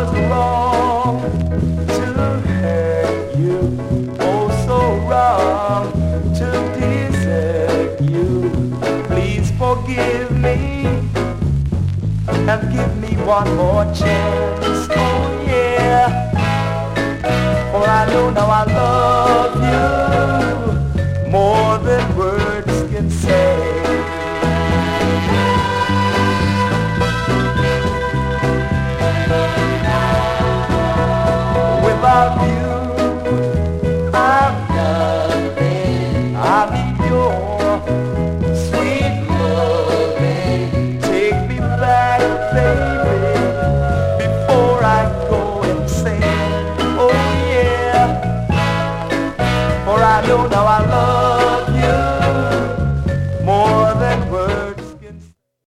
was wrong to hurt you, oh so wrong to desert you. Please forgive me and give me one more chance, oh yeah. For I know now I love you more than words can say. Without you, I'm nothing. I need your sweet loving. Take me back, baby, before I go insane. Oh yeah, for I know now I love